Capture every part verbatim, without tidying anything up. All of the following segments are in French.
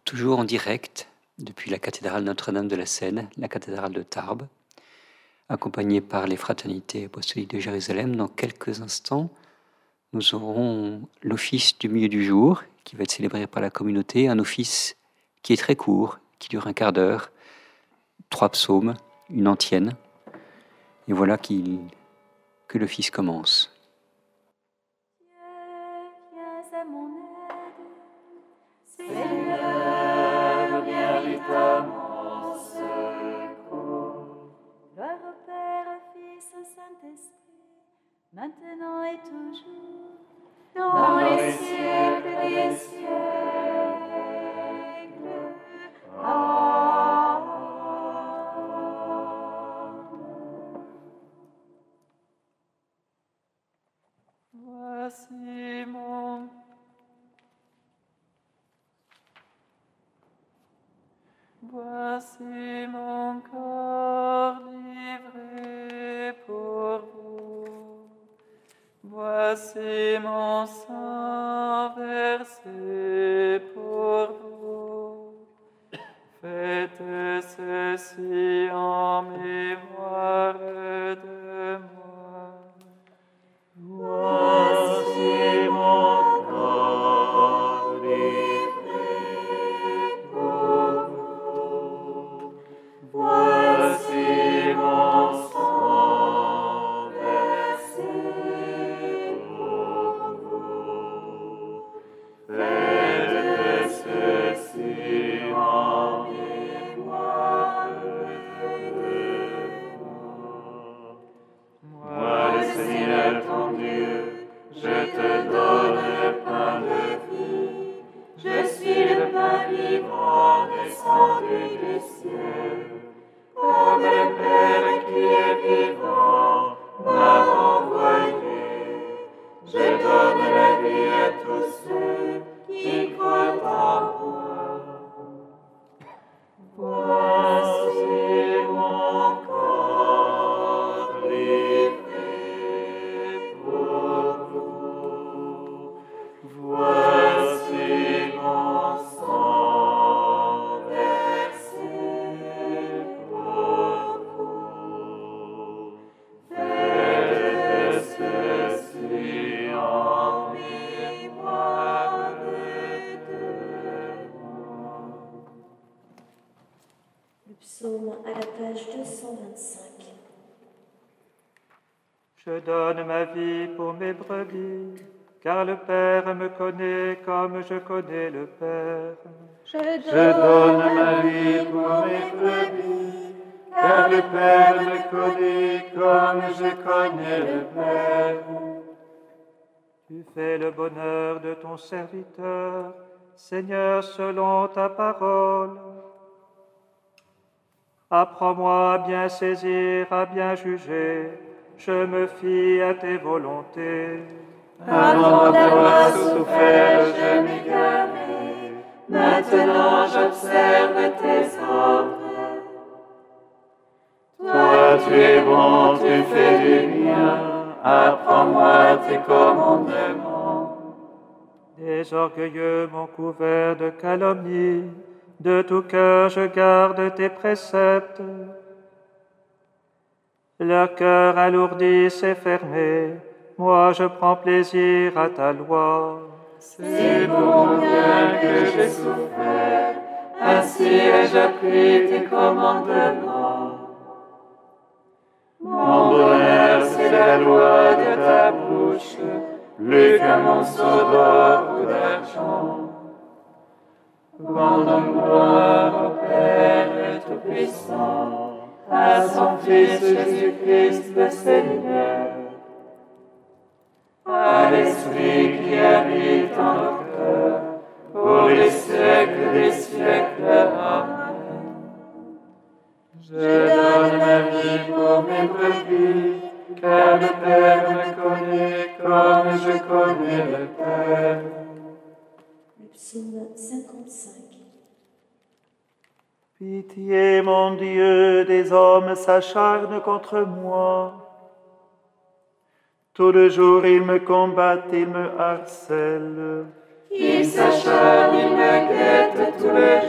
toujours en direct depuis la cathédrale Notre-Dame de la Seine, la cathédrale de Tarbes, accompagné par les fraternités apostoliques de Jérusalem. Dans quelques instants, nous aurons l'office du milieu du jour qui va être célébré par la communauté, un office qui est très court, qui dure un quart d'heure, trois psaumes, une antienne. Et voilà qu'il, que l'office commence. Viens à mon aide, Seigneur, viens vite à mon secours. Gloire au Père, au Fils, au Saint-Esprit, maintenant et toujours, dans, dans les siècles des siècles. Amen. Voici mon Voici mon corps livré pour vous. Voici mon sang versé pour vous. Faites ceci en mémoire de moi. Voici mon corps livré pour vous. Voici mon sang versé pour vous. Faites ceci en mémoire de moi. Moi, le Seigneur ton Dieu, je te donne le pain de vie. Je suis le pain vivant descendu du ciel. Comme le Père qui est vivant m'a envoyé, je donne la vie à tous ceux qui croient en moi. Voici mon corps livré pour vous. Voici mon sang versé pour vous. Faites ceci en mémoire de moi. Le psaume à la page deux cent vingt-cinq. Je donne ma vie pour mes brebis, car le Père me connaît comme je connais le Père. Je Je donne ma vie pour mes brebis, car le Père me connaît comme je connais le Père. Tu fais le bonheur de ton serviteur, Seigneur, selon ta parole. Apprends-moi à bien saisir, à bien juger. Je me fie à tes volontés. Avant d'avoir souffert, je m'égarais. Maintenant, j'observe tes ordres. Toi, tu es bon, tu fais du bien. Apprends-moi tes commandements. Des orgueilleux m'ont couvert de calomnie. De tout cœur, je garde tes préceptes. Leur cœur alourdi s'est fermé. Moi, je prends plaisir à ta loi. C'est bon bien que j'ai souffert, ainsi ai-je appris tes commandements. Mon bonheur, c'est la loi de ta bouche, plus qu'un monceau d'or ou d'argent. Rendons gloire au Père Tout-Puissant, à son Fils Jésus-Christ le Seigneur, à l'Esprit qui habite en nos cœurs, pour les siècles des siècles. Amen. Je donne ma vie pour mes brebis, car le Père me connaît comme je connais le Père. Le psaume cinquante-cinq. Pitié, mon Dieu, des hommes s'acharnent contre moi. Tout le jour, ils me combattent, ils me harcèlent. Il s'acharne, il me guette tout le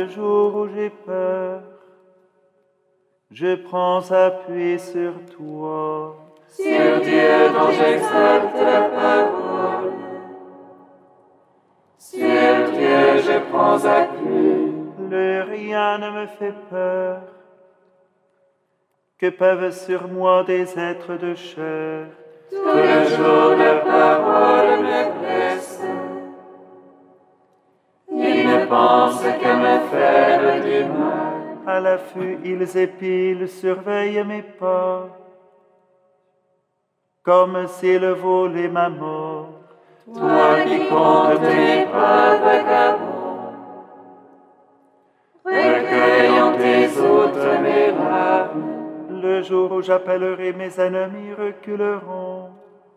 jour où j'ai peur, je prends appui sur toi. Sur Dieu dont j'exalte la parole. Sur Dieu je prends appui. Le rien ne me fait peur. Que peuvent sur moi des êtres de chair? Tout le jour la parole me blesse. Ils ne pensent qu'à me faire du mal. À l'affût, ils épilent, surveillent mes pas, comme s'ils volaient ma mort. Toi qui comptes mes pas vagabonds, recueillant tes hôtes mes larmes. Le jour où j'appellerai mes ennemis reculeront.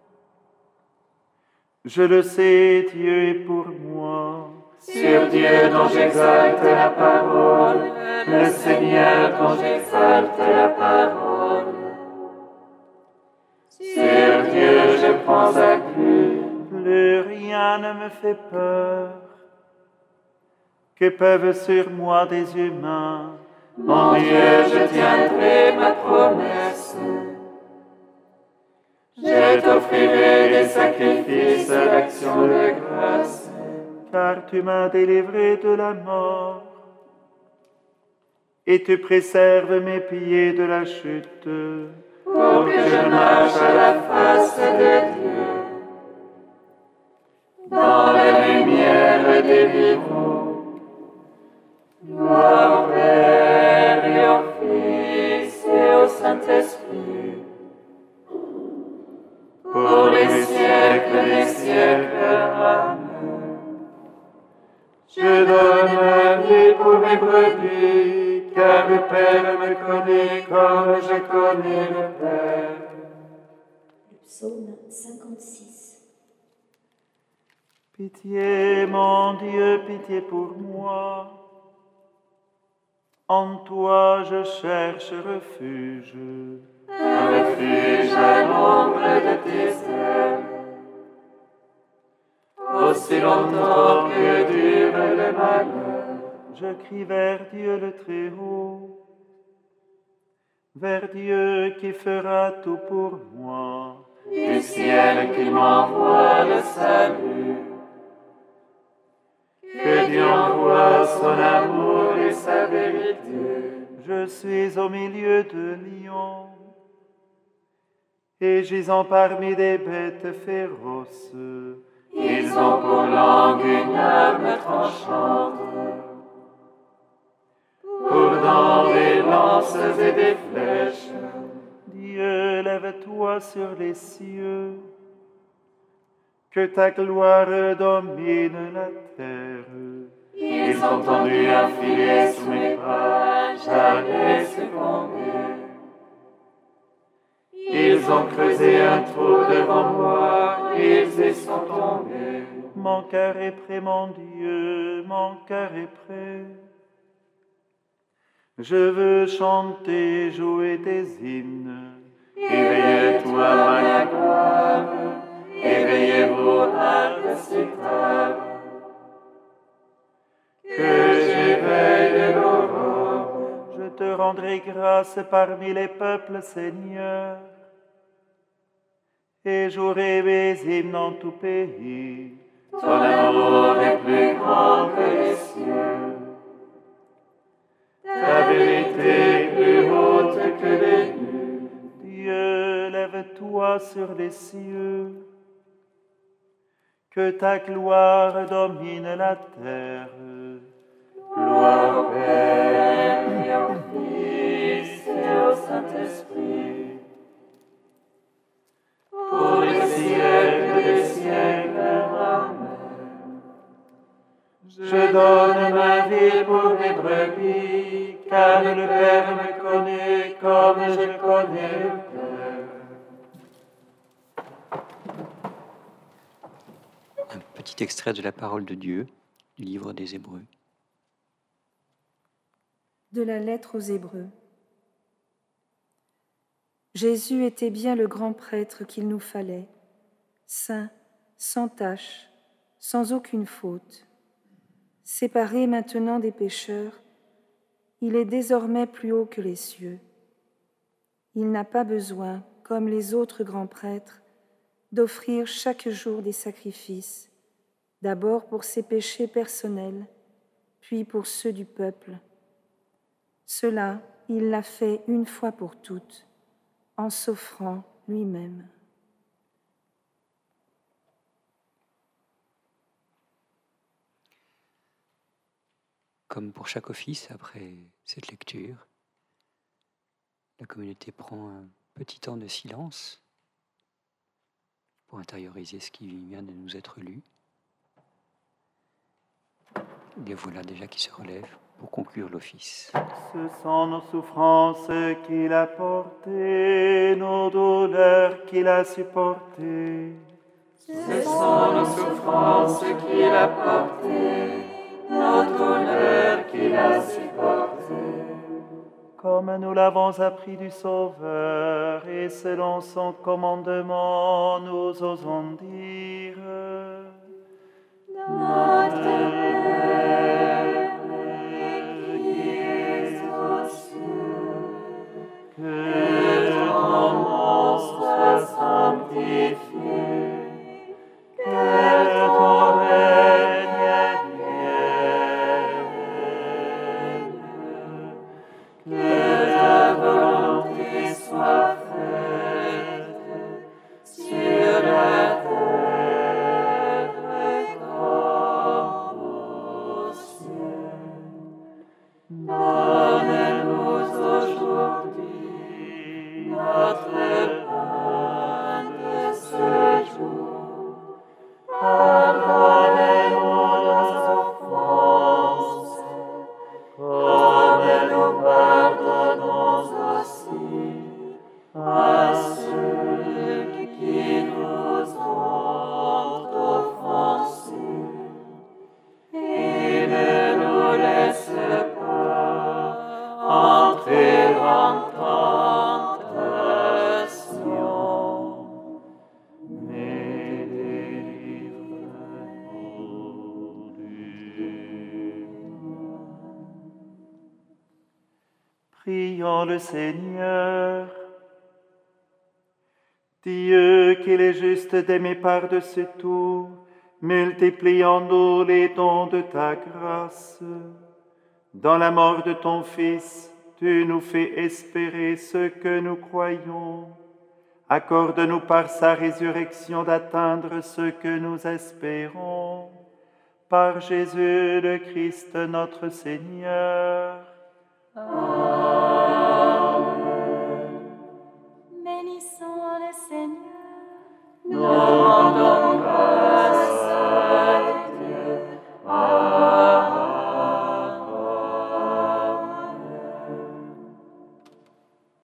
Je le sais, Dieu est pour moi. Sur Dieu dont j'exalte la parole, le Seigneur dont j'exalte la parole. Sur Dieu je prends appui. Le rien ne me fait peur. Que peuvent sur moi des humains? Mon Dieu, je tiendrai ma promesse. Je t'offrirai des sacrifices d'action de grâce. Car tu m'as délivré de la mort, et tu préserves mes pieds de la chute. Pour que je marche à la face de Dieu, dans la lumière des vivants. Gloire au Père et au Fils et au Saint-Esprit, pour les siècles des siècles. Amen. Je donne ma vie pour mes brebis, car le Père me connaît comme je connais le Père. Le psaume cinquante-six. Pitié, mon Dieu, pitié pour moi. En toi je cherche refuge. Un refuge à l'ombre de tes ailes. Aussi longtemps que dure le malheur, je crie vers Dieu le Très-Haut, vers Dieu qui fera tout pour moi. Du ciel qu'il m'envoie le salut, que Dieu envoie son amour et sa vérité. Je suis au milieu de lions, et gisant parmi des bêtes féroces. Ils ont pour langue une arme tranchante, pour dents des lances et des flèches. Dieu, lève-toi sur les cieux, que ta gloire domine la terre. Ils ont tendu un filet sous mes pas, j'allais succomber. Ils ont creusé un trou devant moi, ils y sont tombés. Mon cœur est prêt, mon Dieu, mon cœur est prêt. Je veux chanter, jouer des hymnes. Éveille-toi, ma gloire, éveillez-vous, harpes cithares. Que j'éveille l'aurore. Je te rendrai grâce parmi les peuples, Seigneur, et jouerai mes hymnes en tout pays. Ton amour est plus grand que les cieux, ta vérité plus haute que les nues. Dieu, lève-toi sur les cieux, que ta gloire domine la terre. Gloire au Père et au Fils et au Saint-Esprit, pour les siècles des siècles. Amen. Je donne ma vie pour mes brebis, car le Père me connaît comme je connais le Père. Un petit extrait de la parole de Dieu, du livre des Hébreux. De la lettre aux Hébreux. Jésus était bien le grand prêtre qu'il nous fallait, saint, sans tache, sans aucune faute. séparé maintenant des pécheurs, il est désormais plus haut que les cieux. Il n'a pas besoin, comme les autres grands prêtres, d'offrir chaque jour des sacrifices, d'abord pour ses péchés personnels, puis pour ceux du peuple. Cela, il l'a fait une fois pour toutes, en s'offrant lui-même. Comme pour chaque office, après cette lecture, la communauté prend un petit temps de silence pour intérioriser ce qui vient de nous être lu. Et voilà déjà qui se relève pour conclure l'office. Ce sont nos souffrances qu'il a portées, nos douleurs qu'il a supportées. Ce sont nos souffrances qu'il a portées, nos douleurs qu'il a supportées. Comme nous l'avons appris du Sauveur, et selon son commandement, nous osons dire: Notre Père, qui es aux cieux, que ton nom soit sanctifié, que ton règne vienne, que ta volonté soit faite sur la terre comme au ciel. Donne-nous aujourd'hui notre pain de ce jour. Pardonne-nous nos offenses, comme nous pardonnons aussi à ceux qui nous ont offensés. Et ne nous laisse pas entrer en tentation, mais délivre-nous du mal. Prions le Seigneur. Dieu, qu'il est juste d'aimer par-dessus tout, multiplie en nous les dons de ta grâce. Dans la mort de ton Fils, tu nous fais espérer ce que nous croyons. Accorde-nous par sa résurrection d'atteindre ce que nous espérons. Par Jésus le Christ notre Seigneur. Bénissons le Seigneur. Nous rendons